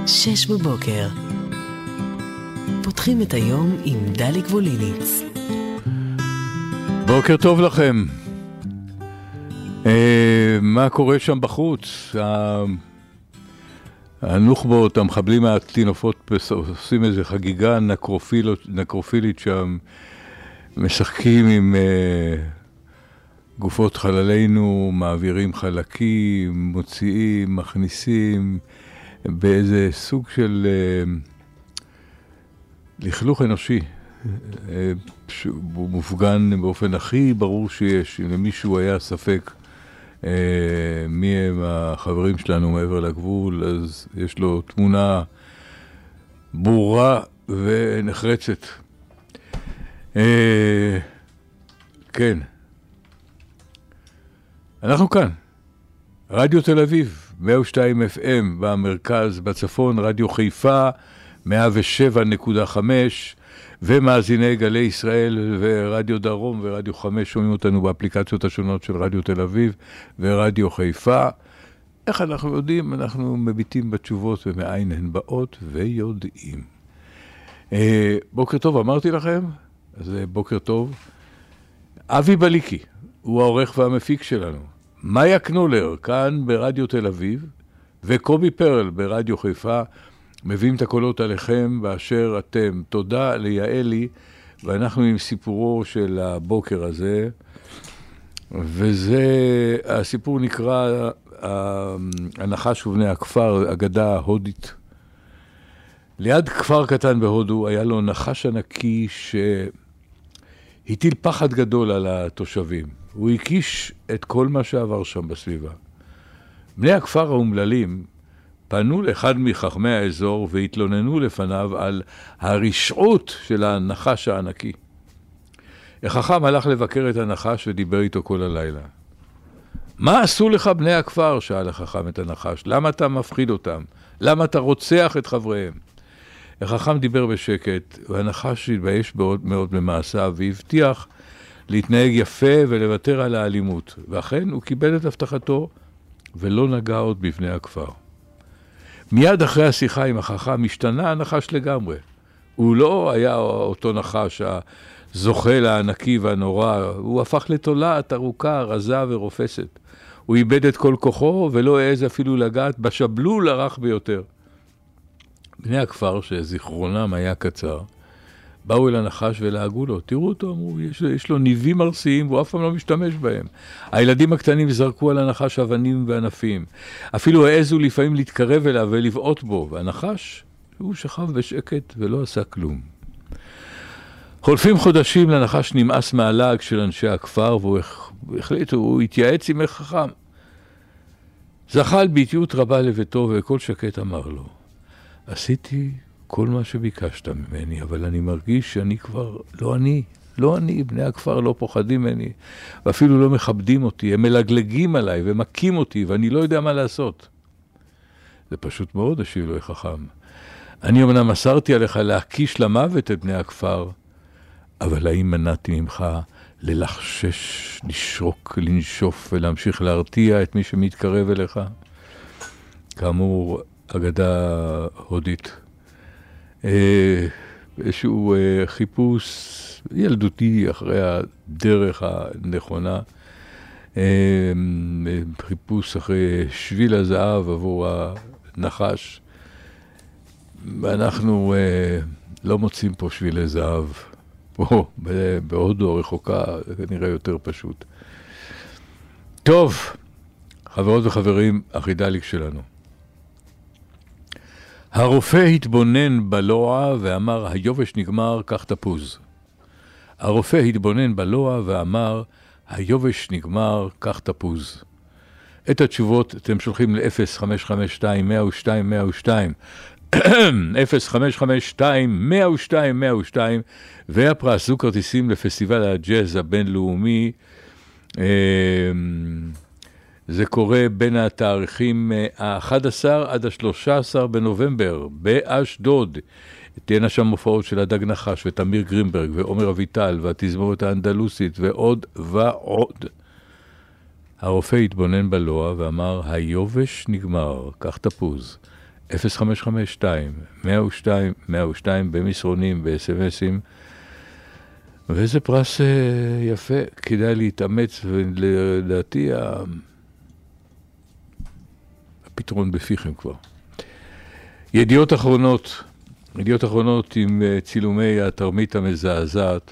6 בבוקר. פותחים את היום עם דליק ווליניץ. בוקר טוב לכם. מה קורה שם בחוץ? הנוח'בות, המחבלים הטינופות עושים איזה חגיגה נקרופילית שם, משחקים עם גופות חללינו, מעבירים חלקים, מוציאים, מכניסים, באיזה סוג של לכלוך אנושי. הוא מופגן באופן הכי ברור שיש. אם למישהו היה ספק מי הם החברים שלנו מעבר לגבול, אז יש לו תמונה ברורה ונחרצת. כן. אנחנו כאן. רדיו תל אביב, 102 FM במרכז, בצפון, רדיו חיפה, 107.5, ומאזיני גלי ישראל ורדיו דרום ורדיו 5 שומעים אותנו באפליקציות השונות של רדיו תל אביב ורדיו חיפה. איך אנחנו יודעים? אנחנו מביטים בתשובות ומאין הן באות ויודעים. בוקר טוב, אמרתי לכם? אז בוקר טוב. אבי בליקי הוא העורך והמפיק שלנו. מאיה קנולר כאן ברדיו תל אביב, וקובי פרל ברדיו חיפה, מביאים את הקולות עליכם באשר אתם. תודה ליעלי, ואנחנו עם סיפורו של הבוקר הזה, וזה, הסיפור נקרא הנחש ובני הכפר, אגדה הודית. ליד כפר קטן בהודו היה לו נחש ענקי שהטיל פחד גדול על התושבים. הוא הקיש את כל מה שעבר שם בסביבה. בני הכפר האומללים פנו לאחד מחכמי האזור והתלוננו לפניו על הרשעות של הנחש הענקי. החכם הלך לבקר את הנחש ודיבר איתו כל הלילה. מה עשו לך בני הכפר? שאל החכם את הנחש. למה אתה מפחיד אותם? למה אתה רוצח את חבריהם? החכם דיבר בשקט, והנחש התבייש מאוד במעשיו והבטיח להתנהג יפה ולוותר על האלימות. ואכן הוא קיבל את הבטחתו ולא נגע עוד בבני הכפר. מיד אחרי השיחה עם החכם השתנה הנחש לגמרי. הוא לא היה אותו נחש הזוחל הענקי והנורא, הוא הפך לתולעת ארוכה, רזה ורופסת. הוא איבד את כל כוחו ולא העז אפילו לגעת בשבלול הרך ביותר. בני הכפר שזיכרונם היה קצר, באו אל הנחש ולהגו לו. תראו אותו, אמרו, יש לו ניבים ארסיים והוא אף פעם לא משתמש בהם. הילדים הקטנים זרקו על הנחש אבנים וענפים. אפילו העזו לפעמים להתקרב אליו ולבעוט בו. והנחש, הוא שכב בשקט ולא עשה כלום. חולפים חודשים, לנחש נמאס מהלעג של אנשי הכפר, והוא החליט, הוא התייעץ עם החכם. זחל באיטיות רבה לביתו וכל שקט אמר לו, עשיתי כל מה שביקשת ממני, אבל אני מרגיש שאני כבר לא אני, בני הכפר לא פוחדים ממני, ואפילו לא מכבדים אותי, הם מלגלגים עליי ומקים אותי, ואני לא יודע מה לעשות. זה פשוט מאוד, השיב לו החכם. אני אמנם מסרתי עליך להקיש למוות את בני הכפר, אבל האם מנעתי ממך ללחשש, לשרוק, לנשוף ולהמשיך להרתיע את מי שמתקרב אליך? כאמור, אגדה הודית. איזשהו חיפוש ילדותי אחרי הדרך הנכונה, חיפוש אחרי שביל הזהב עבור הנחש, ואנחנו לא מוצאים פה שבילי זהב, פה בהודו רחוקה, כנראה יותר פשוט. טוב, חברות וחברים, החידליק שלנו. הרופא התבונן בלוע ואמר, היובש נגמר, קח תפוז. הרופא התבונן בלוע ואמר, היובש נגמר, קח תפוז. את התשובות אתם שולחים ל-0552-102-102, 0552-102-102, והפרס זו כרטיסים לפסטיבל הג'אז הבינלאומי. זה קורה בין התאריכים ה-11 עד ה-13 בנובמבר באשדוד. תהיינה שם מופעות של הדג נחש ותמיר גרינברג ועומר אביטל והתזמורת האנדלוסית ועוד ועוד. הרופא התבונן בלוע ואמר, היובש נגמר, קח תפוז. 0552 102 102 במסרונים, ב-SMSים, וזה פרס יפה, כדאי להתאמץ, ולדעתי הפתרון בפיכם כבר. ידיעות אחרונות עם צילומי התרמית המזעזעת.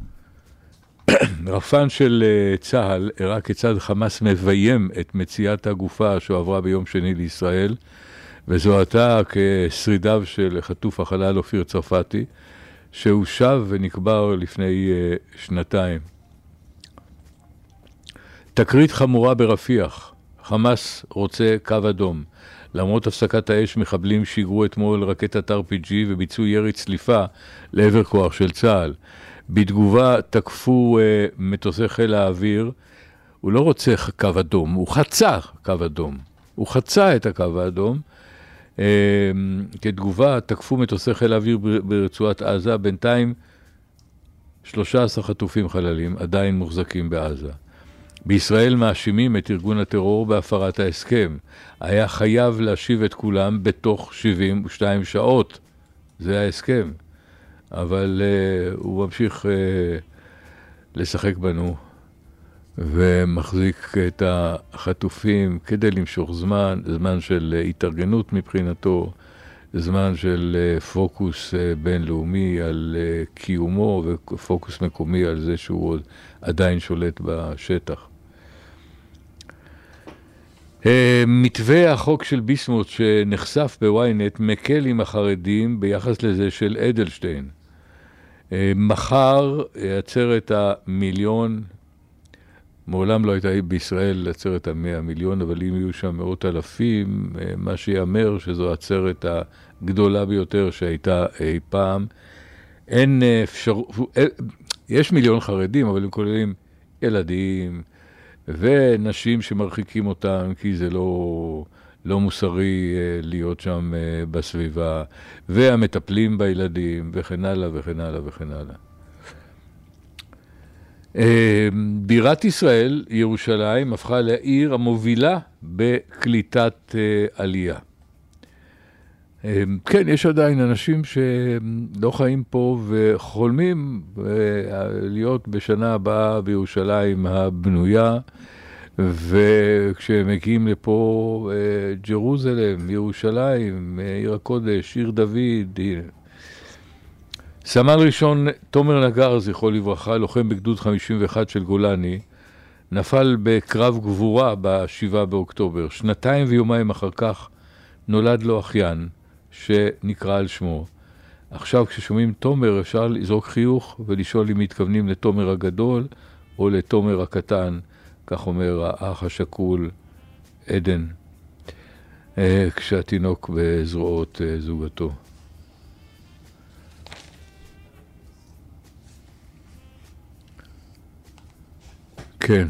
רפן של צהל הראה כיצד חמאס מביים את מציאת הגופה שעברה ביום שני לישראל, וזוהתה כשרידיו של חטוף החלל אופיר צרפתי, שהוא שב ונקבר לפני 2 תקרית חמורה ברפיח. חמאס רוצה קו אדום. למרות הפסקת האש, מחבלים שיגרו אתמול רקטת RPG וביצעו ירי צליפה לעבר כוח של צה"ל. בתגובה תקפו מטוסי חיל האוויר. הוא לא רוצה קו אדום, הוא חצה קו אדום. הוא חצה את הקו האדום. כתגובה תקפו מטוסי חיל האוויר ברצועת עזה. בינתיים 13 חטופים חללים עדיין מוחזקים בעזה. בישראל מאשימים את ארגון הטרור בהפרת ההסכם. היה חייב להשיב את כולם בתוך 72 שעות. זה ההסכם. אבל הוא ממשיך לשחק בנו ומחזיק את החטופים כדי למשוך זמן של התארגנות מבחינתו, זמן של פוקוס בינלאומי על קיומו ופוקוס מקומי על זה שהוא עדיין שולט בשטח. מתווה החוק של ביסמוט שנחשף בוויינט מקל עם החרדים ביחס לזה של אדלשטיין. מחר עצרת המיליון, מעולם לא הייתה בישראל עצרת 100 מיליון, אבל אם יהיו שם מאות אלפים, מה שיאמר שזו עצרת הגדולה ביותר שהייתה אי פעם. אין יש מיליון חרדים, אבל הם כוללים ילדים ונשים שמרחיקים אותם, כי זה לא מוסרי להיות שם בסביבה, והמטפלים בילדים, וכן הלאה וכן הלאה וכן הלאה. בירת ישראל, ירושלים, הפכה לעיר המובילה בקליטת עלייה. כן, יש עדיין אנשים שלא חיים פה וחולמים להיות בשנה הבאה בירושלים הבנויה, וכשהם מגיעים לפה, ג'רוזלם, ירושלים, עיר הקודש, עיר דוד. סמל ראשון תומר נגר, זכרו לברכה, לוחם בגדוד 51 של גולני, נפל בקרב גבורה ב7 באוקטובר. 2 ויומיים אחר כך נולד לו אחיין שנקרא על שמו. עכשיו כששומעים תומר אפשר לזרוק חיוך ולשאול אם מתכוונים לתומר הגדול או לתומר הקטן, כך אומר האח השכול עדן, כשהתינוק בזרועות זוגתו. כן,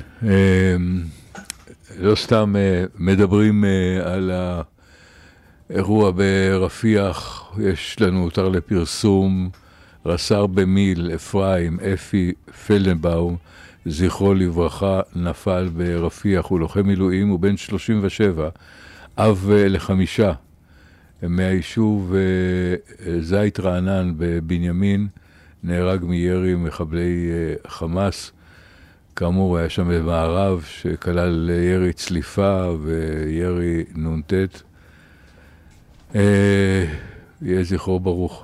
לא סתם מדברים על האירוע ברפיח, יש לנו הותר לפרסום, רס"ר במיל אפרים אפי פלדנבאום, זכרו לברכה, נפל ברפיח, הוא לוחם מילואים, הוא בן 37, אב ל5, מהיישוב זית רענן בבנימין, נהרג מירי מחבלי חמאס. כאמור, היה שם במערב שכלל ירי צליפה וירי נונטט. יהיה זכרו ברוך.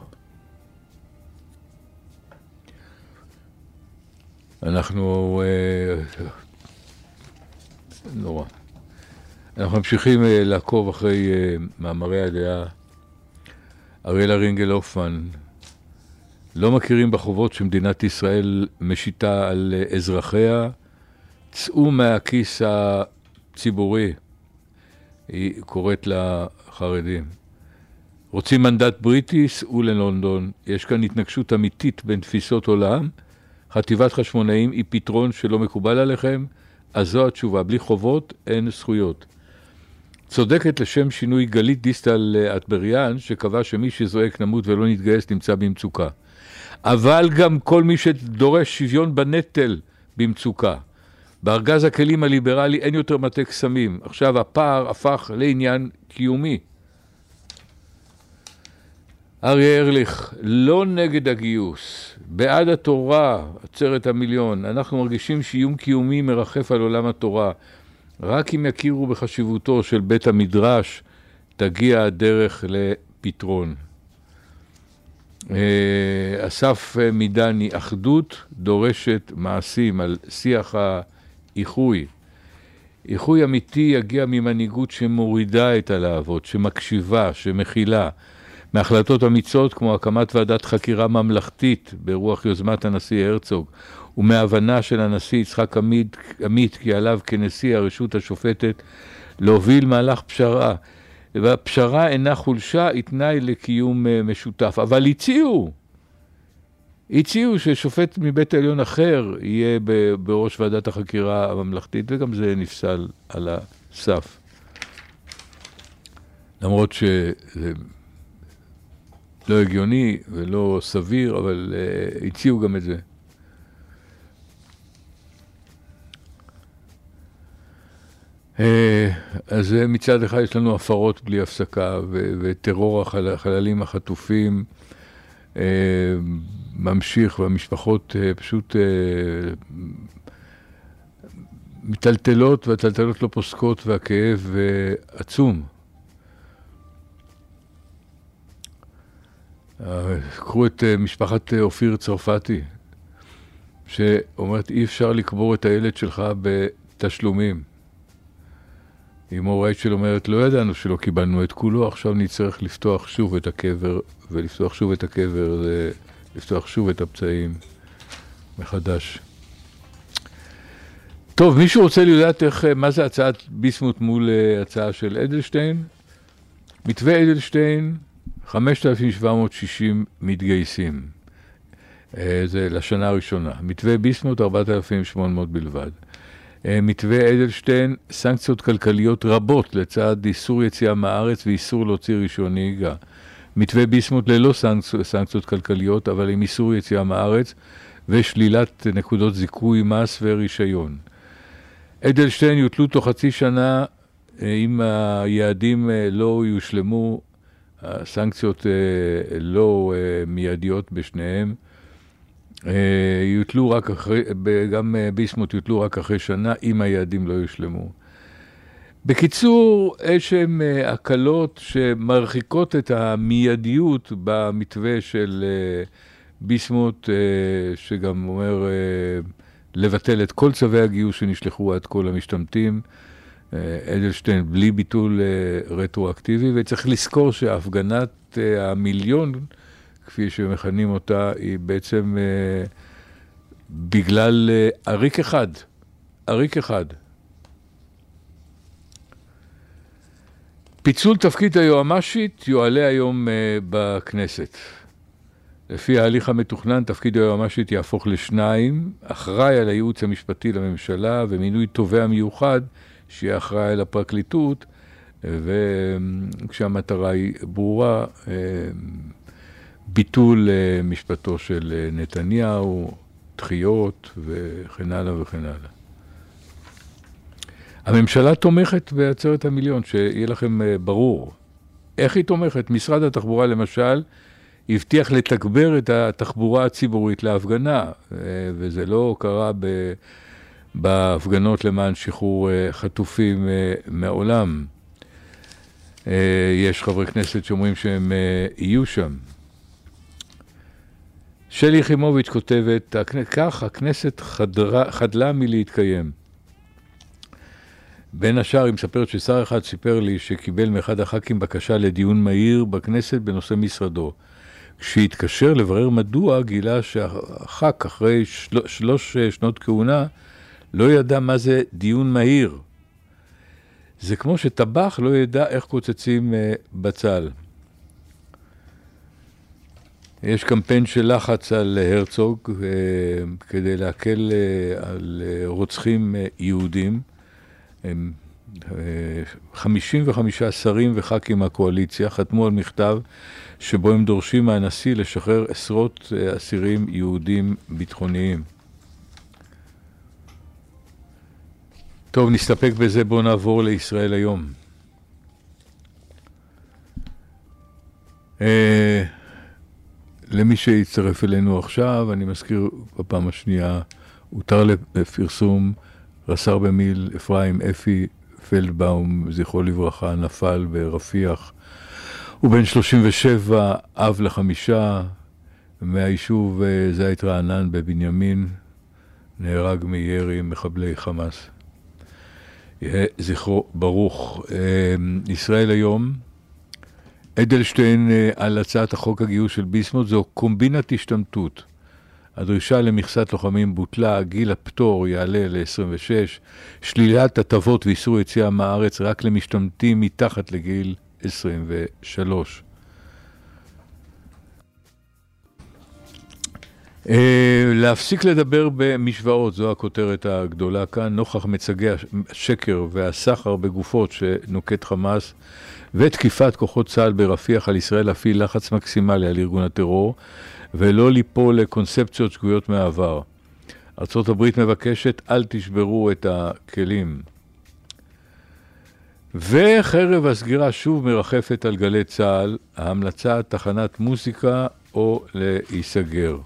אנחנו נורא. אנחנו ממשיכים לעקוב אחרי מאמרי הדעה. אריאלה רינגל הופמן, לא מכירים בחובות שמדינת ישראל משיתה על אזרחיה, צאו מהכיס הציבורי, היא קוראת לחרדים. רוצים מנדט בריטי, סעו ללונדון, יש כאן התנגשות אמיתית בין תפיסות עולם, חטיבת חשמונאים היא פתרון שלא מקובל עליכם, אז זו התשובה, בלי חובות אין זכויות. צודקת לשם שינוי גלית דיסטל אטבריאן, שקבע שמי שזועק נמות ולא נתגייס נמצא במצוקה. אבל גם כל מי שדורש שוויון בנטל במצוקה. בארגז הכלים הליברלי אין יותר מטה קסמים. עכשיו הפער הפך לעניין קיומי. אריה ארליך, לא נגד הגיוס, בעד התורה, עצרת המיליון. אנחנו מרגישים שאיום קיומי מרחף על עולם התורה. רק אם יכירו בחשיבותו של בית המדרש, תגיע הדרך לפתרון. אסף מידני, אחדות דורשת מעשים על שיח האיחוי. איחוי אמיתי יגיע ממנהיגות שמורידה את הלהבות, שמקשיבה, שמכילה. מהחלטות אמיצות כמו הקמת ועדת חקירה ממלכתית ברוח יוזמת הנשיא הרצוג, ומהבנה של הנשיא יצחק עמית כי עליו כנשיא הרשות השופטת להוביל מהלך פשרה. והפשרה אינה חולשה, היא תנאי לקיום משותף. אבל הציעו ששופט מבית העליון אחר יהיה בראש ועדת החקירה הממלכתית, וגם זה נפסל על הסף. למרות שזה לא הגיוני ולא סביר, אבל הציעו גם את זה. אז מצד אחד יש לנו הפרות בלי הפסקה, וטרור החללים החטופים ממשיך, והמשפחות פשוט מטלטלות, והטלטלות לא פוסקות, והכאב עצום. קחו את משפחת אופיר צרפתי, שאומרת אי אפשר לקבור את הילד שלך בתשלומים. אמא שלו אומרת, לא ידענו שלא קיבלנו את כולו, עכשיו נצטרך לפתוח שוב את הקבר, ולפתוח שוב את הקבר זה לפתוח שוב את הפצעים מחדש. טוב, מישהו רוצה לדעת מה זה הצעת ביסמוט מול הצעה של אדלשטיין? מתווה אדלשטיין, 5,760 מתגייסים. זה לשנה הראשונה. מתווה ביסמוט, 4,800 בלבד. מתווה אדלשטיין, סנקציות כלכליות רבות לצד איסור יציאה מהארץ ואיסור להוציא רישיון נהיגה. מתווה ביסמוט ללא סנקציות כלכליות, אבל עם איסור יציאה מהארץ ושלילת נקודות זיכוי, מס ורישיון. אדלשטיין יוטלו תוך חצי שנה, אם היעדים לא יושלמו, הסנקציות לא מיידיות בשניהם, יוטלו רק אחרי, גם ביסמוט יוטלו רק אחרי שנה, אם היעדים לא יושלמו. בקיצור, איזשהם הקלות שמרחיקות את המיידיות במתווה של ביסמוט, שגם אומר לבטל את כל צווי הגיוס שנשלחו עד כל המשתמטים, אדלשטיין בלי ביטול רטרואקטיבי, וצריך לזכור שהפגנת המיליון, כפי שמכנים אותה, היא בעצם בגלל עריק אחד. פיצול תפקיד היועמ"שית יועלה היום בכנסת. לפי ההליך המתוכנן, תפקיד היועמ"שית יהפוך לשניים, אחראי על הייעוץ המשפטי לממשלה, ומינוי תובע מיוחד שיהיה אחראי על הפרקליטות, וכשהמטרה היא ברורה, ביטול משפטו של נתניהו, דחיות וכן הלאה וכן הלאה. הממשלה תומכת בעצרת המיליון, שיהיה לכם ברור. איך היא תומכת? משרד התחבורה למשל הבטיח לתגבר את התחבורה הציבורית להפגנה, וזה לא קרה בהפגנות למען שחרור חטופים מעולם. יש חברי כנסת שאומרים שהם יהיו שם. שלי יחימוביץ' כותבת, כך הכנסת חדלה מלהתקיים. בין השאר היא מספרת ששר אחד סיפר לי שקיבל מאחד הח"כים בקשה לדיון מהיר בכנסת בנושא משרדו. כשהתקשר לברר מדוע, גילה שהח"כ אחרי 3 שנות כהונה לא ידע מה זה דיון מהיר. זה כמו שטבח לא ידע איך קוצצים בצל. יש קמפיין של לחץ על הרצוג כדי להקל על רוצחים יהודים. 55 שרים וח"כים מהקואליציה חתמו על מכתב שבו הם דורשים מהנשיא לשחרר עשרות אסירים יהודים ביטחוניים. טוב, נסתפק בזה, בואו נעבור לישראל היום. למי שיצטרף אלינו עכשיו, אני מזכיר בפעם השנייה, הותר לפרסום, רס"ר במיל אפרים אפי פלדבאום, זכרו לברכה, נפל ברפיח. הוא בן 37, אב ל5, מהיישוב זית רענן בבנימין, נהרג מירי מחבלי חמאס. זכרו ברוך. ישראל היום, אדלשטיין על הצעת החוק הגיוס של ביסמוט, זו קומבינת השתמטות. הדרישה למכסת לוחמים בוטלה, גיל הפטור יעלה ל-26, שלילת הטבות ואיסור יציאה מהארץ רק למשתמטים מתחת לגיל 23. להפסיק לדבר במשוואות, זו הכותרת הגדולה כאן, נוכח מצגי השקר והסחר בגופות שנוקט חמאס, ותקיפת כוחות צה"ל ברפיח על ישראל להפעיל לחץ מקסימלי על ארגון הטרור, ולא ליפול לקונספציות שגויות מהעבר. ארצות הברית מבקשת, אל תשברו את הכלים. וחרב הסגירה שוב מרחפת על גלי צה"ל, ההמלצה תחנת מוסיקה או להיסגר.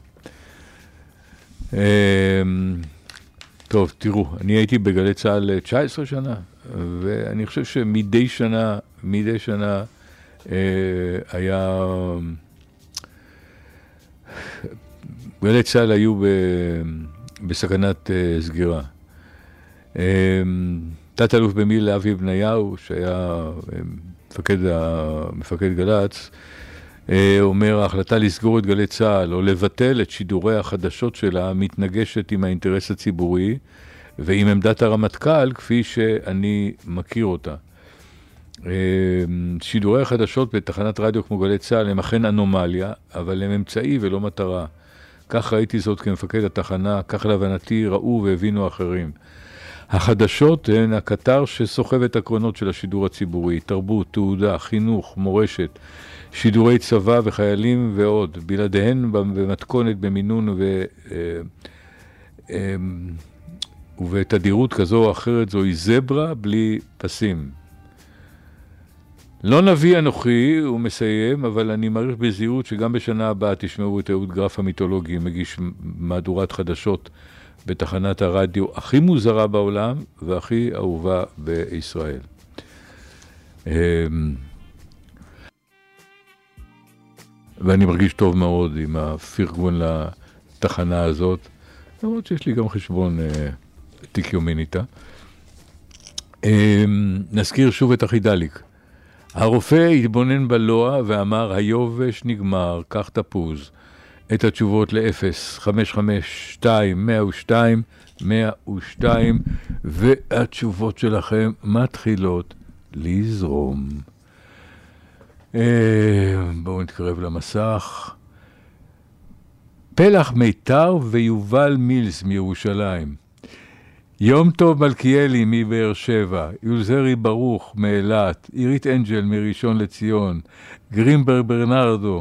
טוב, תראו, אני הייתי בגלי צה"ל 19 שנה, ואני חושב שמדי שנה היה... גלי צה"ל היו בסכנת סגירה. תת-אלוף במיל אבי בניהו, שהיה מפקד גל"צ, אומר, ההחלטה לסגור את גלי צה"ל או לבטל את שידורי החדשות שלה מתנגשת עם האינטרס הציבורי ועם עמדת הרמטכ"ל כפי שאני מכיר אותה. שידורי החדשות בתחנת רדיו כמו גלי צה"ל הם אכן אנומליה, אבל הם אמצעי ולא מטרה. כך ראיתי זאת כמפקד התחנה, כך להבנתי ראו והבינו אחרים. החדשות הן הקטר שסוחב את הקרונות של השידור הציבורי, תרבות, תעודה, חינוך, מורשת, שידורי צבא וחיילים ועוד, בלעדיהן במתכונת, במינון ובתדירות כזו או אחרת, זוהי זברה בלי פסים. לא נביא אנוכי, הוא מסיים, אבל אני מעריך בזהירות שגם בשנה הבאה תשמעו את אהוד גרף המיתולוגי, מגיש מהדורת חדשות בתחנת הרדיו הכי מוזרה בעולם והכי אהובה בישראל. ואני מרגיש טוב מאוד עם הפרגון לתחנה הזאת, למרות שיש לי גם חשבון תיק יומין איתה. נזכיר שוב את החידליק. הרופא התבונן בלוע ואמר, היובש נגמר, קח תפוז. את התשובות ל-0, 552, 102, 102, והתשובות שלכם מתחילות לזרום. בואו נתקרב למסך. פלח מיתר ויובל מילס מירושלים. יום טוב מלכיאלי מבאר שבע, יולזרי ברוך מאילת, עירית אנג'ל מראשון לציון, גרינברג ברנרדו,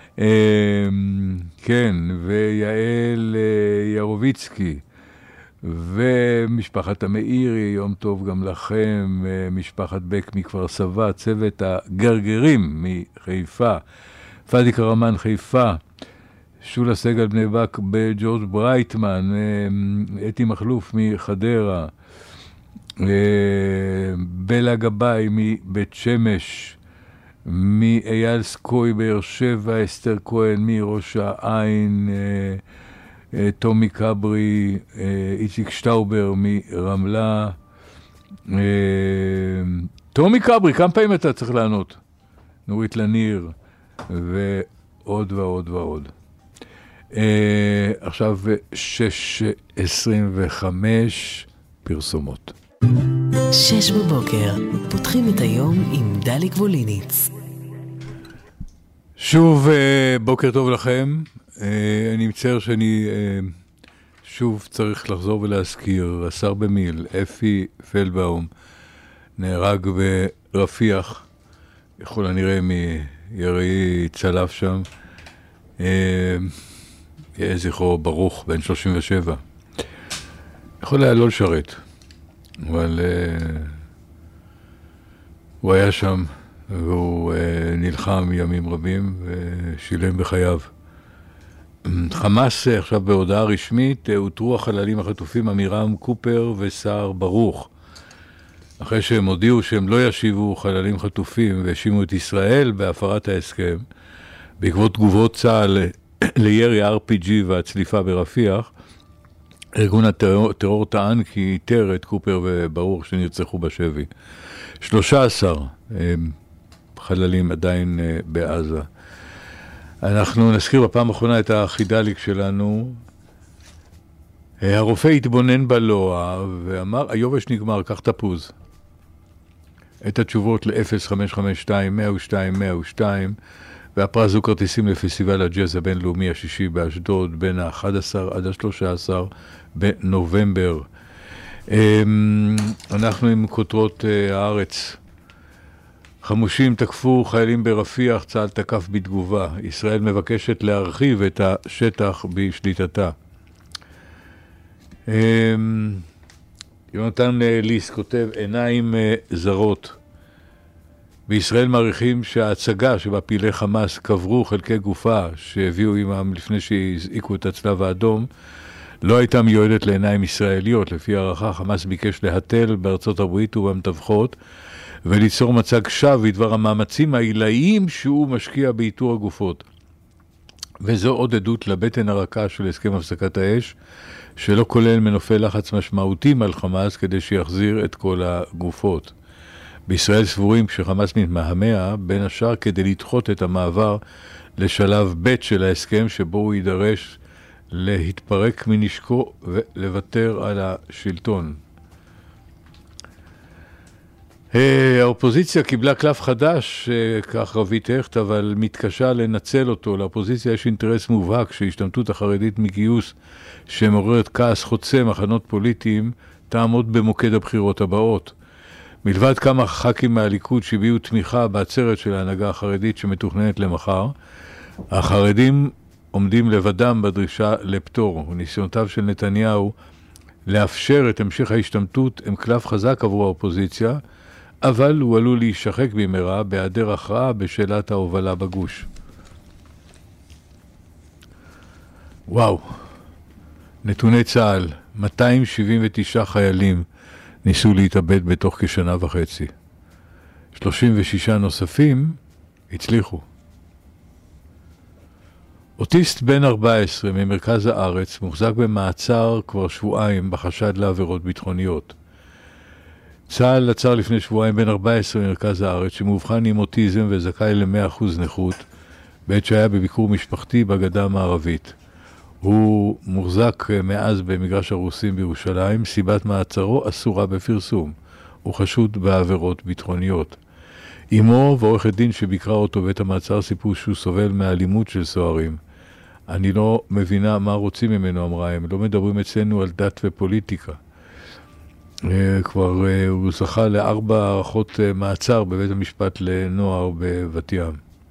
כן, ויעל ירוביצקי, ומשפחת המאירי, יום טוב גם לכם, משפחת בק מכפר סבא, צוות הגרגרים מחיפה, פאדי קרמן חיפה, שולה סגל בני בק בג'ורג' ברייטמן, אתי מחלוף מחדרה, בלה גבאי מבית שמש, מאייל סקוי באר שבע, אסתר כהן מראש העין, תומי קברי, איציק שטאובר מרמלה. תומי קברי, כמה פעמים אתה צריך לענות? נורית לניר, ועוד ועוד ועוד. עכשיו 6:25 פרסומות. 6 בבוקר, פותחים את היום עם דליק ווליניץ. שוב, בוקר טוב לכם. אני מצטער שאני שוב צריך לחזור ולהזכיר, רס"ר במיל, אפי פלדבאום, נהרג ברפיח, יכול הנראה מירי צלף שם. יהיה זכרו ברוך, בן 37. יכול היה לא לשרת, אבל הוא היה שם, והוא נלחם ימים רבים ושילם בחייו חמאס עכשיו בהודעה רשמית, הותרו החללים החטופים עמירם קופר וסער ברוך. אחרי שהם הודיעו שהם לא ישיבו חללים חטופים והאשימו את ישראל בהפרת ההסכם, בעקבות תגובות צה"ל לירי RPG והצליפה ברפיח, ארגון הטרור טען כי איתר את קופר וברוך שנרצחו בשבי. 13 חללים עדיין בעזה. אנחנו נזכיר בפעם האחרונה את החידליק שלנו. הרופא התבונן בלוע ואמר, היובש נגמר, קח תפוז. את התשובות ל-0552-102-102, והפרס הוא כרטיסים לפסטיבל הג'אז הבינלאומי השישי באשדוד, בין ה-11 עד ה-13 בנובמבר. אנחנו עם כותרות הארץ. חמושים תקפו חיילים ברפיח, צה"ל תקף בתגובה. ישראל מבקשת להרחיב את השטח בשליטתה. יונתן ליס כותב, עיניים זרות. בישראל מעריכים שההצגה שבה פעילי חמאס קברו חלקי גופה שהביאו עמם לפני שהזעיקו את הצלב האדום, לא הייתה מיועדת לעיניים ישראליות. לפי הערכה, חמאס ביקש להתל בארצות הברית ובמתווכות, וליצור מצג שווא בדבר המאמצים העילאיים שהוא משקיע באיתור הגופות. וזו עוד עדות לבטן הרכה של הסכם הפסקת האש, שלא כולל מנופי לחץ משמעותיים על חמאס כדי שיחזיר את כל הגופות. בישראל סבורים כשחמאס מתמהמה, בין השאר כדי לדחות את המעבר לשלב ב' של ההסכם, שבו הוא יידרש להתפרק מנשקו ולוותר על השלטון. האופוזיציה קיבלה קלף חדש, כך רבית הכת, אבל מתקשה לנצל אותו. לאופוזיציה יש אינטרס מובהק שהשתמטות החרדית מגיוס שמעוררת כעס חוצה מחנות פוליטיים תעמוד במוקד הבחירות הבאות. מלבד כמה ח"כים מהליכוד שהביעו תמיכה בעצרת של ההנהגה החרדית שמתוכננת למחר, החרדים עומדים לבדם בדרישה לפטור. וניסיונותיו של נתניהו לאפשר את המשך ההשתמטות הם קלף חזק עבור האופוזיציה, אבל הוא עלול להישחק במהרה בהיעדר הכרעה בשאלת ההובלה בגוש. וואו, נתוני צה"ל, 279 חיילים ניסו להתאבד בתוך כשנה וחצי. 36 נוספים הצליחו. אוטיסט בן 14 ממרכז הארץ מוחזק במעצר כבר שבועיים בחשד לעבירות ביטחוניות. צה"ל עצר לפני שבועיים בן 14 ממרכז הארץ שמאובחן עם אוטיזם וזכאי ל-100% נכות בעת שהיה בביקור משפחתי בגדה המערבית. הוא מוחזק מאז במגרש הרוסים בירושלים, סיבת מעצרו אסורה בפרסום. הוא חשוד בעבירות ביטחוניות. אמו ועורכת דין שביקרה אותו בית המעצר סיפרו שהוא סובל מאלימות של סוהרים. אני לא מבינה מה רוצים ממנו, אמרה, הם לא מדברים אצלנו על דת ופוליטיקה. כבר הוא זכה ל4 הארכות מעצר בבית המשפט לנוער בבת ים.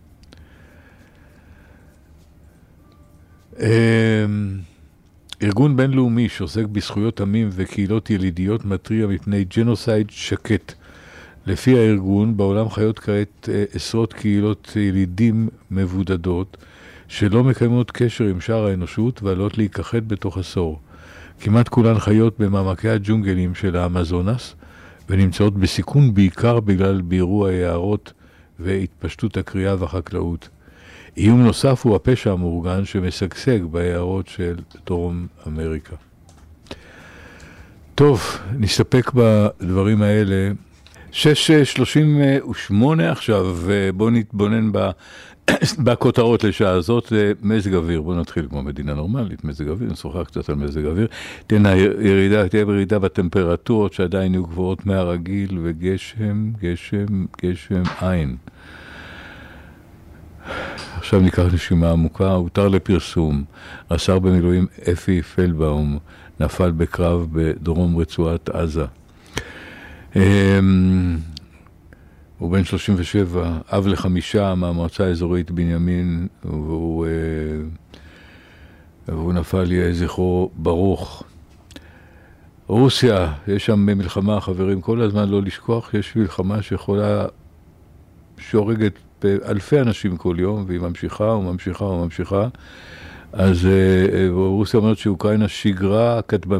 ארגון בינלאומי שעוסק בזכויות עמים וקהילות ילידיות מתריע מפני ג'נוסייד שקט. לפי הארגון, בעולם חיות כעת עשרות קהילות ילידים מבודדות שלא מקיימות קשר עם שאר האנושות ועלות להיכחד בתוך עשור. כמעט כולן חיות במעמקי הג'ונגלים של האמזונס ונמצאות בסיכון בעיקר בגלל בירוע היערות והתפשטות הקריאה והחקלאות. איום נוסף הוא הפשע המאורגן שמשגשג ביערות של דרום אמריקה. טוב, נסתפק בדברים האלה. 6:38 עכשיו, ובואו נתבונן בכותרות לשעה הזאת. מזג אוויר, בואו נתחיל כמו מדינה נורמלית, מזג אוויר, נשוחח קצת על מזג אוויר. תהיה ירידה בטמפרטורות שעדיין יהיו גבוהות מהרגיל, וגשם, גשם, גשם, עין. עכשיו ניקח נשימה עמוקה. הותר לפרסום, רס"ר במילואים אפי פלדבאום נפל בקרב בדרום רצועת עזה. הוא בן 37, אב ל5 מהמועצה האזורית בנימין, והוא נפל, יהיה זכרו ברוך. רוסיה, יש שם מלחמה, חברים, כל הזמן לא לשכוח, יש מלחמה שהורגת אלפי אנשים כל יום, והיא ממשיכה וממשיכה וממשיכה. אז רוסיה אומרת שאוקראינה שיגרה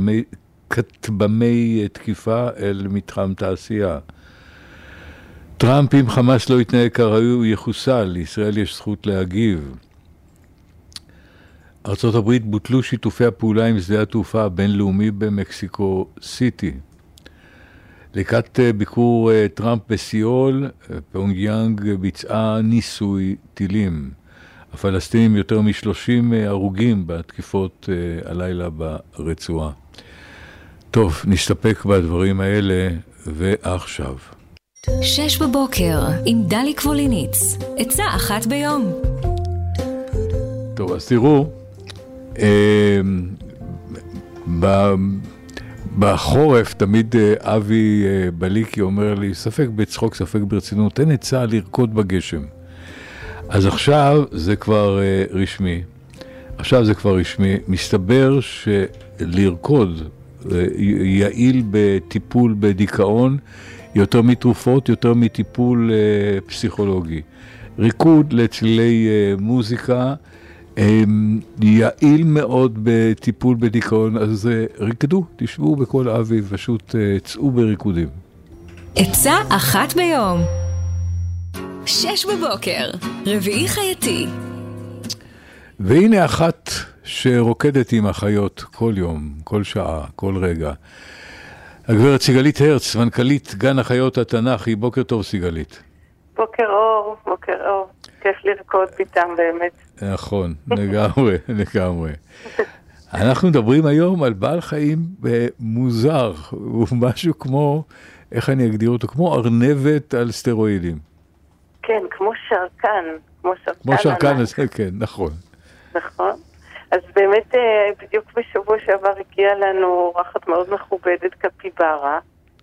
כטבמי תקיפה אל מתחם תעשייה. טראמפ, אם חמאס לא יתנהג כראוי, הוא יחוסל. לישראל יש זכות להגיב. ארצות הברית בוטלו שיתופי הפעולה עם שדה התעופה הבינלאומי במקסיקו סיטי. לקראת ביקור טראמפ בסיול, פיונגיאנג ביצעה ניסוי טילים. הפלסטינים יותר מ-30 הרוגים בתקיפות הלילה ברצועה. טוב, נסתפק בדברים האלה, ועכשיו. 6 בבוקר עם דלי קבוליניץ. עצה אחת ביום. טוב, אז תראו, בחורף תמיד אבי בליקי אומר לי, ספק בצחוק, ספק ברצינות, תן עצה לרקוד בגשם. אז עכשיו זה כבר רשמי. מסתבר שלרקוד יעיל בטיפול בדיכאון, יותר מתרופות, יותר מטיפול פסיכולוגי. ריקוד לצלילי מוזיקה, יעיל מאוד בטיפול בדיכאון, אז ריקדו, תשבו בכל אביב, פשוט צאו בריקודים. עצה אחת ביום. 6 בבוקר, רביעי חייתי. והנה אחת שרוקדת עם החיות כל יום, כל שעה, כל רגע. הגברת סיגלית הרץ, מנכ"לית גן החיות התנ"כי. בוקר טוב סיגלית. בוקר אור. כיף לרקוד פתאום באמת. נכון, לגמרי. אנחנו מדברים היום על בעל חיים מוזר, הוא משהו כמו, איך אני אגדיר אותו? כמו ארנבת על סטרואידים. כן, כמו שרקן. כמו שרקן, כן, נכון. נכון. אז באמת בדיוק בשבוע שעבר הגיעה לנו אורחת מאוד מכובדת, קפיברה.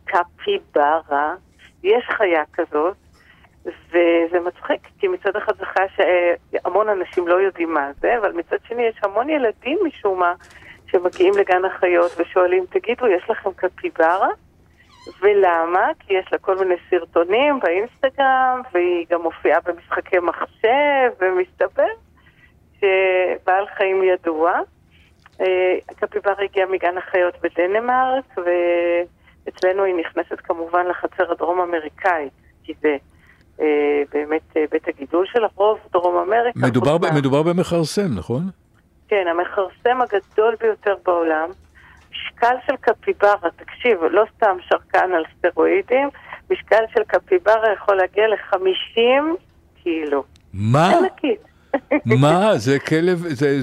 יש חיה כזאת, וזה מצחיק, כי מצד אחד זה חיה שהמון אנשים לא יודעים מה זה, אבל מצד שני יש המון ילדים משום מה שמגיעים לגן החיות ושואלים, תגידו, יש לכם קפיברה? ולמה? כי יש לה כל מיני סרטונים באינסטגרם, והיא גם מופיעה במשחקי מחשב, ומסתבר שבעל חיים ידוע. הקפיברה הגיעה מגן החיות בדנמרק, ואצלנו היא נכנסת כמובן לחצר הדרום אמריקאית, כי זה באמת בית הגידול של הרוב דרום אמריקה. מדובר במחרסם, נכון? כן, המחרסם הגדול ביותר בעולם. משקל של קפיברה, תקשיב, לא סתם שרקן על סטרואידים, משקל של קפיברה יכול להגיע ל-50 קילו. מה? ענקית. מה? זה כלב,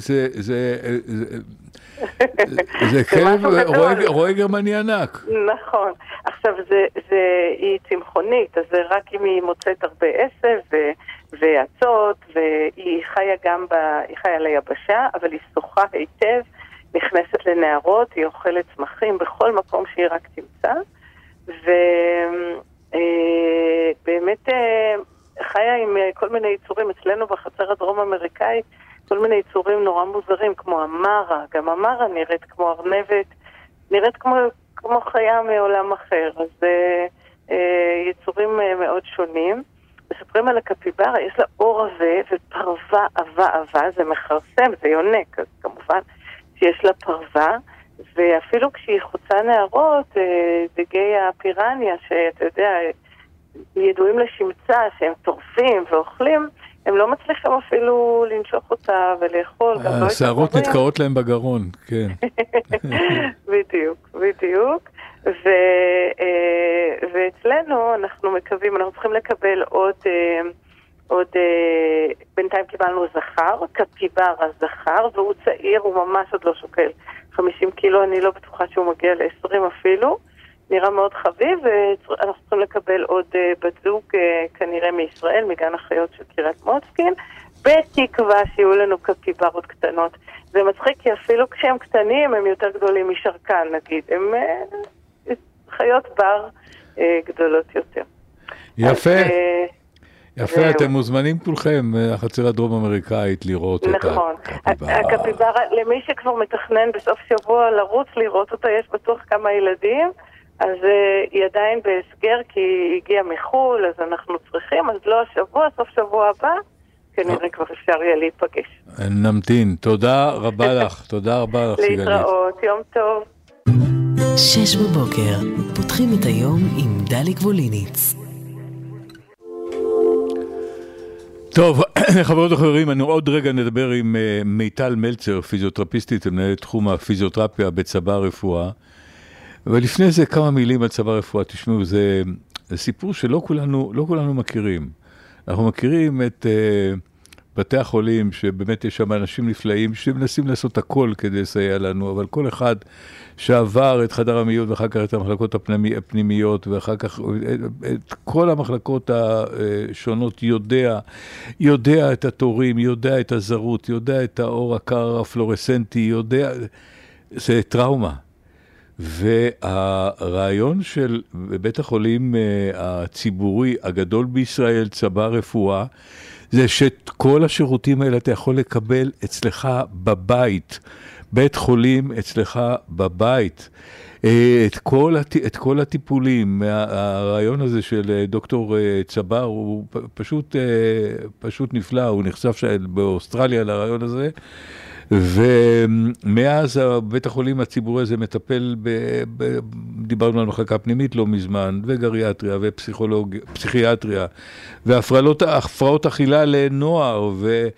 זה כלב רועה גרמני ענק. נכון. עכשיו, היא צמחונית, אז זה רק אם היא מוצאת הרבה עשב ועצות, והיא חיה היא חיה ליבשה, אבל היא שוחה היטב, נכנסת לנערות, היא אוכלת צמחים בכל מקום שהיא רק תמצא, ובאמת חיה עם כל מיני יצורים אצלנו בחצר הדרום אמריקאית, כל מיני יצורים נורא מוזרים, כמו המרה. גם המרה נראית כמו ארנבת, נראית כמו חיה מעולם אחר. אז יצורים מאוד שונים. מספרים על הקפיברה, יש לה אור עבה ופרווה עבה, זה מחרסם, זה יונק, אז כמובן שיש לה פרווה, ואפילו כשהיא חוצה נערות, דגי הפירניה, שאתה יודע, ידועים לשמצה, שהם טורפים ואוכלים, הם לא מצליחים אפילו לנשוך אותה ולאכול. השערות נתקעות להם בגרון, כן. בדיוק. ואצלנו אנחנו מקווים, אנחנו צריכים לקבל עוד בינתיים קיבלנו זכר, קפיברה זכר, והוא צעיר, הוא ממש עוד לא שוקל 50 קילו, אני לא בטוחה שהוא מגיע ל-20 אפילו, נראה מאוד חביב, ואנחנו צריכים לקבל עוד בת זוג כנראה מישראל, מגן החיות של קריית מוצקין, בתקווה שיהיו לנו קפיברות קטנות. זה מצחיק כי אפילו כשהם קטנים הם יותר גדולים משרקן נגיד, הם חיות בר גדולות יותר. יפה. יפה, אתם מוזמנים כולכם, החצר הדרום אמריקאית, לראות את הקפיברה. הקפיברה, למי שכבר מתכנן בסוף שבוע לרוץ לראות אותה, יש בטוח כמה ילדים, אז היא עדיין בהסגר כי היא הגיעה מחול, אז אנחנו צריכים, אז לא השבוע, סוף שבוע הבא, כנראה כבר אפשר יהיה להיפגש. נמתין. תודה רבה לך. תודה רבה לך, סיגלית. להתראות, יום טוב. 6 בבוקר, פותחים את היום עם דליק ווליניץ. טוב, חברות וחברים, אני עוד רגע נדבר עם מיטל מלצר, פיזיותרפיסטית, מנהלת תחום הפיזיותרפיה בצבא הרפואה. ולפני זה כמה מילים על צבא הרפואה. תשמעו, זה סיפור שלא כולנו מכירים. אנחנו מכירים את בתי החולים, שבאמת יש שם אנשים נפלאים, שמנסים לעשות הכל כדי לסייע לנו, אבל כל אחד שעבר את חדר המיון, ואחר כך את המחלקות הפנימיות, ואחר כך את כל המחלקות השונות, יודע את התורים, יודע את הזרות, יודע את האור הקר הפלורסנטי, יודע, זה טראומה. והרעיון של בית החולים הציבורי הגדול בישראל, צבא רפואה, זה שאת כל השירותים האלה אתה יכול לקבל אצלך בבית, בית חולים אצלך בבית, את כל הטיפולים. הרעיון הזה של דוקטור צבר הוא פשוט נפלא, הוא נחשף באוסטרליה לרעיון הזה, ומאז בית החולים הציבורי הזה מטפל, דיברנו על מחלקה פנימית לא מזמן, וגריאטריה ופסיכיאטריה, והפרעות אכילה לנוער,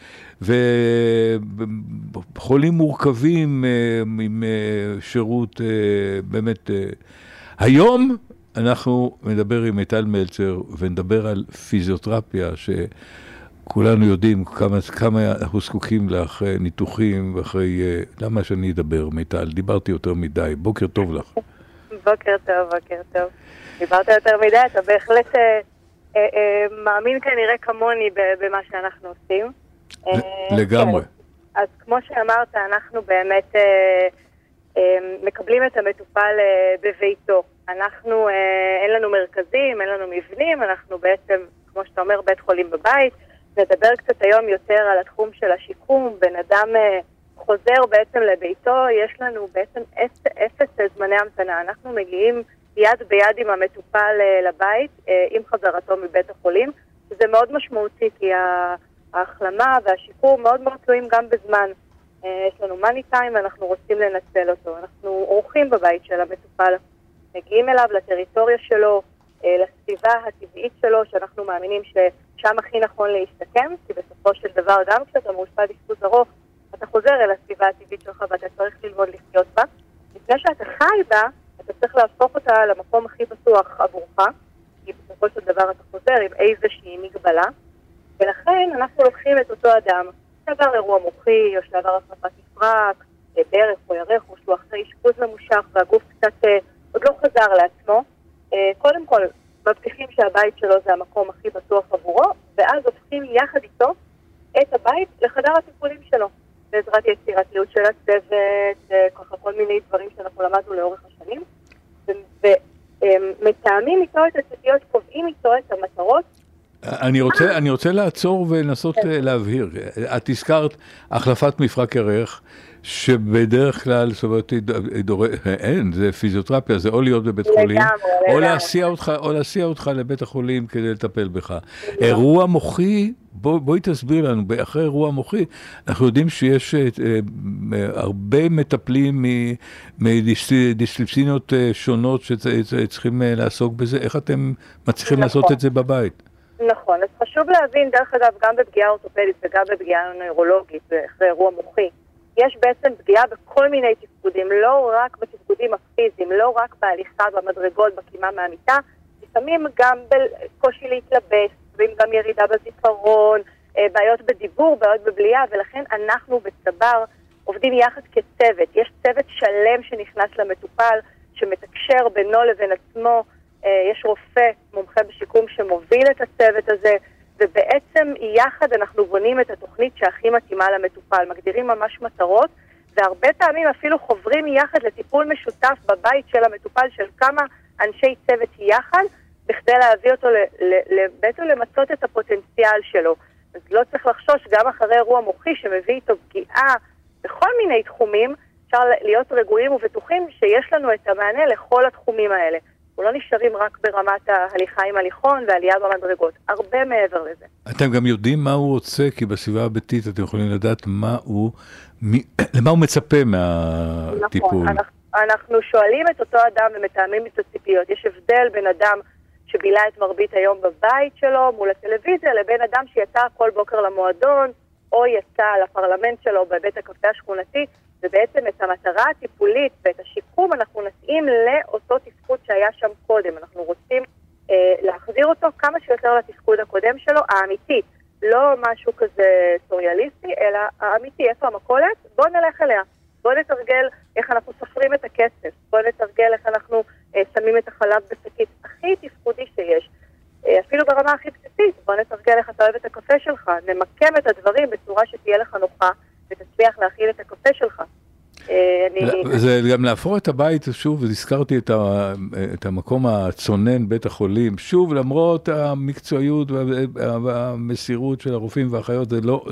וחולים מורכבים עם שירות באמת. היום אנחנו נדבר עם מיטל מלצר, ונדבר על פיזיותרפיה, כולנו יודעים כמה אנחנו זקוקים לאחרי ניתוחים, ואחרי, למה שאני אדבר, מיטל? דיברתי יותר מדי. בוקר טוב לך. בוקר טוב. דיברת יותר מדי, אתה בהחלט מאמין כנראה כמוני במה שאנחנו עושים. לגמרי. אז כמו שאמרת, אנחנו באמת מקבלים את המטופל בביתו. אנחנו, אין לנו מרכזים, אין לנו מבנים, אנחנו בעצם, כמו שאתה אומר, בית חולים בבית. נדבר קצת היום יותר על התחום של השיקום. בן אדם חוזר בעצם לביתו, יש לנו בעצם אפס זמני המתנה. אנחנו מגיעים יד ביד עם המטופל לבית, עם חזרתו מבית החולים, שזה מאוד משמעותי, כי ההחלמה והשיקום מאוד מאוד תלויים גם בזמן. יש לנו מאני טיים ואנחנו רוצים לנצל אותו. אנחנו אורחים בבית של המטופל, מגיעים אליו לטריטוריה שלו, לסביבה הטבעית שלו, שאנחנו מאמינים ששם הכי נכון להסתכם, כי בסופו של דבר גם כשאתה מאושפז אשפוז ארוך, אתה חוזר אל הסביבה הטבעית שלך ואתה צריך ללמוד לחיות בה. לפני שאתה חי בה, אתה צריך להפוך אותה למקום הכי בטוח עבורך, כי בסופו של דבר אתה חוזר עם איזושהי מגבלה, ולכן אנחנו לוקחים את אותו אדם, שעבר אירוע מוחי, או שעבר החלפת מפרק, ברך או ירך, או שהוא אחרי אשפוז ממושך, והגוף קצת עוד לא חזר לעצמו. קודם כל, מבטיחים שהבית שלו זה המקום הכי בטוח עבורו, ואז הופכים יחד איתו את הבית לחדר הטיפולים שלו, בעזרת יצירתיות של הצוות, ככה כל מיני דברים שאנחנו למדנו לאורך השנים, ומתאמים איתו את הציפיות, קובעים איתו את המטרות. אני רוצה לעצור ולנסות להבהיר. את הזכרת החלפת מפרק ירך, שבדרך כלל, זאת אומרת, אין, זה פיזיותרפיה, זה או להיות בבית חולים, או להסיע אותך לבית החולים כדי לטפל בך. אירוע מוחי, בואי תסביר לנו, אחרי אירוע מוחי, אנחנו יודעים שיש הרבה מטפלים מדיסציפלינות שונות שצריכים לעסוק בזה. איך אתם מצליחים לעשות את זה בבית? נכון, אז חשוב להבין, דרך אגב, גם בפגיעה אורתופדית וגם בפגיעה נוירולוגית, אחרי אירוע מוחי, יש בעצם פגיעה בכל מיני תפקודים, לא רק בתפקודים הפיזיים, לא רק בהליכה במדרגות, בקימה מהמיטה, לפעמים גם בקושי להתלבש, וגם ירידה בזיכרון, בעיות בדיבור, בעיות בבליעה, ולכן אנחנו בצבר עובדים יחד כצוות. יש צוות שלם שנכנס למטופל, שמתקשר בינו לבין עצמו, יש רופא מומחה בשיקום שמוביל את הצוות הזה, ובעצם יחד אנחנו בונים את התוכנית שהכי מתאימה למטופל, מגדירים ממש מטרות, והרבה פעמים אפילו חוברים יחד לטיפול משותף בבית של המטופל של כמה אנשי צוות יחד, בכדי להביא אותו בעצם למצות את הפוטנציאל שלו. אז לא צריך לחשוש, גם אחרי אירוע מוחי שמביא איתו פגיעה בכל מיני תחומים, אפשר להיות רגועים ובטוחים שיש לנו את המענה לכל התחומים האלה. אנחנו לא נשארים רק ברמת ההליכה עם הליכון ועלייה במדרגות, הרבה מעבר לזה. אתם גם יודעים מה הוא רוצה, כי בסביבה הביתית אתם יכולים לדעת למה הוא מצפה מהטיפול. נכון, אנחנו שואלים את אותו אדם ומתאמים את הציפיות. יש הבדל בין אדם שבילה את מרבית היום בבית שלו מול הטלוויזיה, לבין אדם שיצא כל בוקר למועדון, או יצא לפרלמנט שלו בבית הקפה השכונתי, ובעצם את המטרה הטיפולית ואת השיקום אנחנו נתאים לאותו תפקוד שהיה שם קודם. אנחנו רוצים להחזיר אותו כמה שיותר לתפקוד הקודם שלו, האמיתי. לא משהו כזה סוריאליסטי, אלא האמיתי. איפה המקולת? בוא נלך אליה. בוא נתרגל איך אנחנו סופרים את הכסף. בוא נתרגל איך אנחנו שמים את החלב בשקית הכי תפקודי שיש. אפילו ברמה הכי בסיסית. בוא נתרגל איך אתה אוהב את הקפה שלך. נמקם את הדברים בצורה שתהיה לך נוחה, ותצליח להכיל את הקפה שלך. זה גם להפוך את הבית, שוב, הזכרתי את המקום הצונן, בית החולים, שוב, למרות המקצועיות והמסירות של הרופאים והאחיות,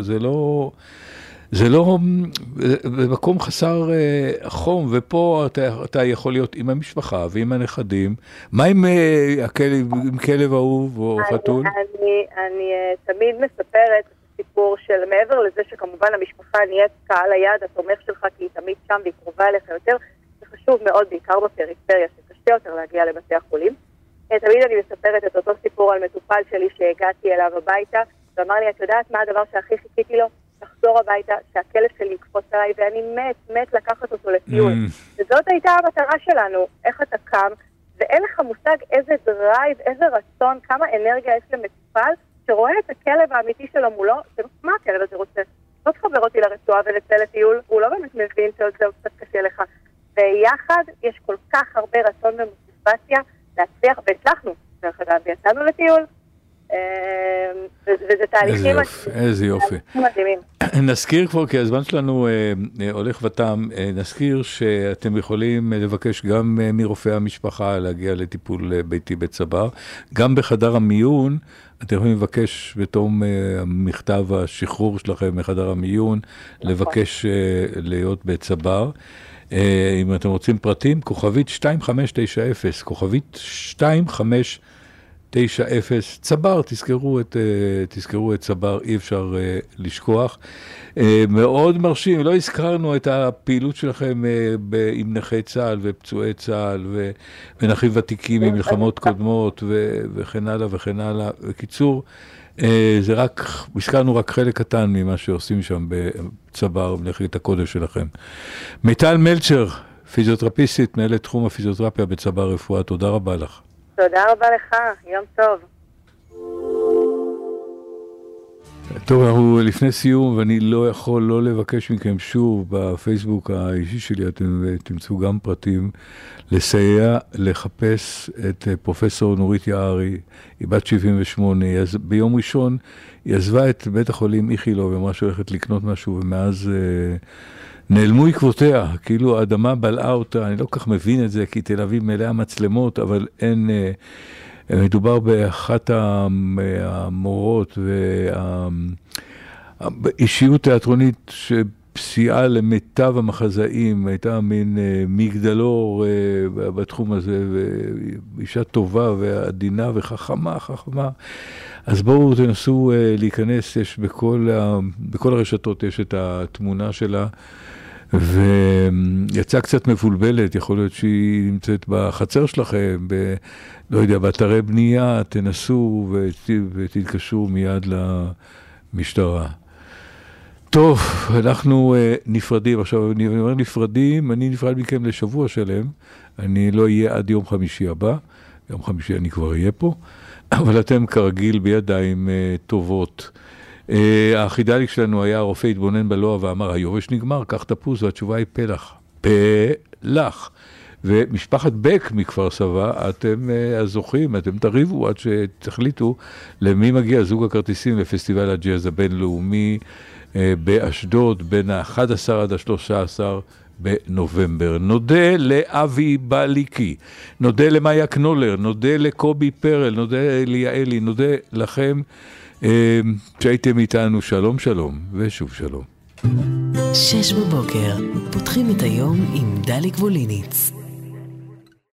זה לא במקום חסר חום, ופה אתה יכול להיות עם המשפחה ועם הנכדים. מה עם כלב אהוב או חתול? אני תמיד מספרת סיפור של מעבר לזה שכמובן המשפחה נהיית קהל היד התומך שלך, כי היא תמיד שם והיא קרובה אליך יותר. זה חשוב מאוד, בעיקר בפריפריה, שקשה יותר להגיע לבתי החולים. תמיד אני מספרת את אותו סיפור על מטופל שלי שהגעתי אליו הביתה, ואמר לי, את יודעת מה הדבר שהכי חיכיתי לו? לחזור הביתה, שהכלב שלי יקפוץ עליי, ואני מת לקחת אותו לטיול. וזאת הייתה המטרה שלנו, איך אתה קם, ואין לך מושג איזה דרייב, איזה רצון, כמה אנרגיה יש למטופל, שרואה את הכלב האמיתי שלו מולו, מה הכלב הזה רוצה? לא תחבר אותי לרצועה ולצא לטיול, הוא לא באמת מבין שזה קצת קשה לך. ויחד יש כל כך הרבה רצון ומוטיבציה להצליח, והצלחנו, דרך אגב, ויצאנו לטיול, וזה תהליכים איזה יופי. מדהימים. נזכיר כבר, כי הזמן שלנו הולך ותם, נזכיר שאתם יכולים לבקש גם מרופאי המשפחה להגיע לטיפול ביתי בצבר, גם בחדר המיון, אתם יכולים לבקש בתום מכתב השחרור שלכם מחדר המיון, לבקש להיות בצבר. אם אתם רוצים פרטים, כוכבית 2590, כוכבית 2590, צבר, תזכרו את צבר, אי אפשר לשכוח. מאוד מרשים, לא הזכרנו את הפעילות שלכם עם נכי צה"ל ופצועי צה"ל ונכים ותיקים עם מלחמות קודמות וכן הלאה וכן הלאה. בקיצור, זה הזכרנו רק חלק קטן ממה שעושים שם בצבר, במלאכת הקודש שלכם. מיטל מלצ'ר, פיזיותרפיסטית, מנהלת תחום הפיזיותרפיה בצבר רפואה, תודה רבה לך. תודה רבה לך, יום טוב. טוב, אנחנו לפני סיום, ואני לא יכול לא לבקש מכם שוב בפייסבוק האישי שלי, אתם תמצאו גם פרטים, לסייע לחפש את פרופסור נורית יערי, היא בת 78, ביום ראשון היא עזבה את בית החולים איכילוב, ואמרה שהולכת לקנות משהו, ומאז נעלמו עקבותיה, כאילו האדמה בלעה אותה, אני לא כך מבין את זה, כי תל אביב מלאה מצלמות, אבל אין... מדובר באחת המורות והאישיות תיאטרונית שפסיעה למיטב המחזאים, הייתה מין מגדלור בתחום הזה, ואישה טובה ועדינה וחכמה. אז בואו תנסו להיכנס, יש בכל הרשתות יש את התמונה שלה, ויצאה קצת מבולבלת, יכול להיות שהיא נמצאת בחצר שלכם, לא יודע, באתרי בנייה, תנסו ותתקשרו מיד למשטרה. טוב, אנחנו נפרדים, עכשיו אני אומר נפרדים, אני נפרד מכם לשבוע שלם, אני לא אהיה עד יום חמישי הבא, יום חמישי אני כבר אהיה פה, אבל אתם כרגיל בידיים טובות. החידליק שלנו היה, הרופא התבונן בלוע ואמר, היורש נגמר, קח תפוז, והתשובה היא פלח. פלח. ומשפחת בק מכפר סבא, אתם הזוכים, אתם תריבו עד שתחליטו למי מגיע זוג הכרטיסים לפסטיבל הג'אז הבינלאומי באשדוד, בין ה-11 עד ה-13 בנובמבר. נודה לאבי בליקי, נודה למאיה קנולר, נודה לקובי פרל, נודה ליעלי, נודה לכם שהייתם איתנו. שלום שלום ושוב שלום. 6 בבוקר, פותחים את היום עם דליק ווליניץ.